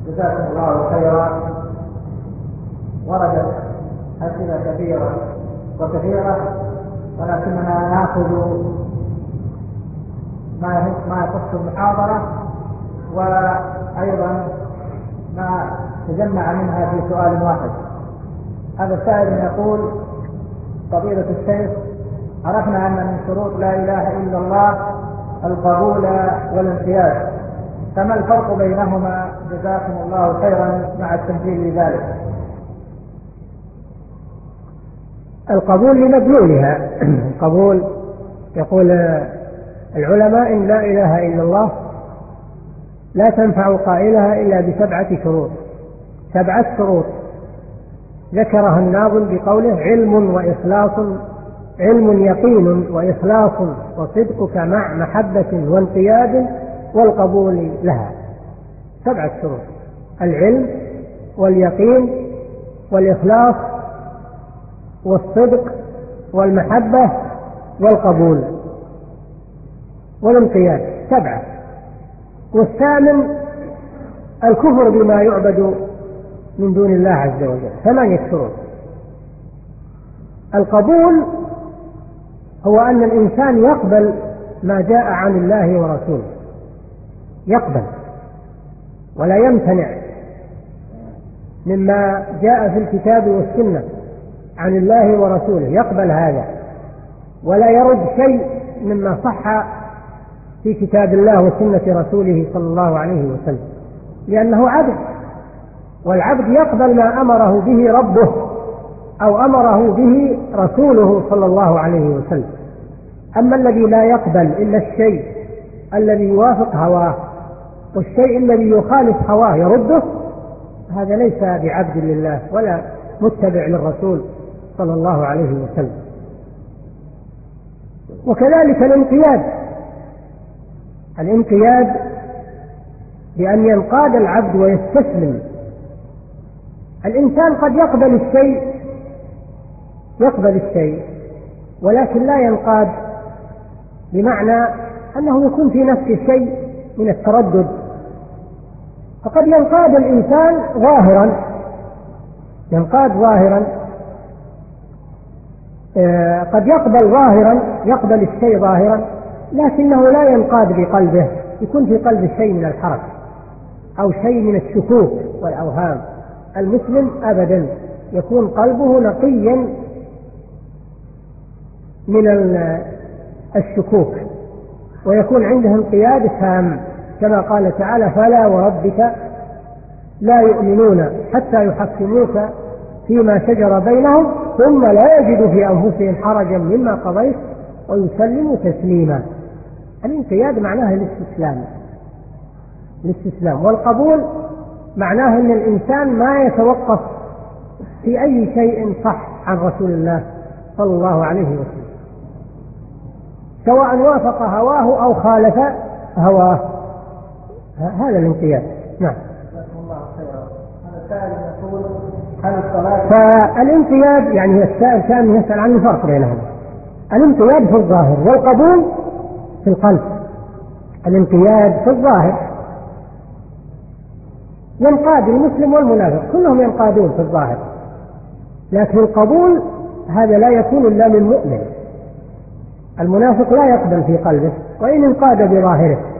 جزاكم الله خيرا. وردت أسئلة كثيرة ولكننا نأخذ ما يخص المحاضرة، وأيضا ما تجمع منها في سؤال واحد. هذا السائل يقول: فضيلة الشيخ، عرفنا أن من شروط لا إله إلا الله القبول والانقياد، فما الفرق بينهما؟ جزاكم الله خيرا مع التمثيل لذلك. القبول لمدلولها. القبول يقول العلماء: إن لا إله إلا الله لا تنفع قائلها إلا ب7 شروط. 7 شروط ذكرها الناظم بقوله: علم وإخلاص، علم يقين وإخلاص وصدقك مع محبة وانقياد والقبول لها. 7 شروط: العلم واليقين والإخلاص والصدق والمحبة والقبول والانقياد. 7. والثامن الكفر بما يعبد من دون الله عز وجل. 8 شروط. القبول هو أن الإنسان يقبل ما جاء عن الله ورسوله، يقبل ولا يمتنع مما جاء في الكتاب والسنة عن الله ورسوله، يقبل هذا ولا يرد شيء مما صح في كتاب الله وسنة رسوله صلى الله عليه وسلم، لأنه عبد، والعبد يقبل ما أمره به ربه أو أمره به رسوله صلى الله عليه وسلم. أما الذي لا يقبل إلا الشيء الذي يوافق هواه والشيء الذي يخالف هواه يرده، هذا ليس بعبد لله ولا متبع للرسول صلى الله عليه وسلم. وكذلك الانقياد بأن ينقاد العبد ويستسلم. الإنسان قد يقبل الشيء ولكن لا ينقاد، بمعنى أنه يكون في نفسه شيء من التردد. فقد ينقاد الإنسان ظاهرا، قد يقبل الشيء ظاهرا، لكنه لا ينقاد بقلبه، يكون في قلبه شيء من الحرج أو شيء من الشكوك والأوهام. المسلم أبدا يكون قلبه نقيا من الشكوك، ويكون عنده انقياد تام، كما قال تعالى: فلا وربك لا يؤمنون حتى يحكموك فيما شجر بينهم ثم لا يجدوا في أنفسهم حرجا مما قضيت ويسلموا تسليما. الانقياد معناه الاستسلام، والقبول معناه أن الإنسان ما يتوقف في أي شيء صح عن رسول الله صلى الله عليه وسلم، سواء وافق هواه أو خالف هواه. هذا الانقياد. نعم. فالانقياد يعني السائل كان يسأل عن الفرق بينهم. الانقياد في الظاهر والقبول في القلب. الانقياد في الظاهر ينقاد المسلم والمنافق، كلهم ينقادون في الظاهر، لكن القبول هذا لا يكون إلا من مؤمن. المنافق لا يقبل في قلبه وإن انقاد بظاهره،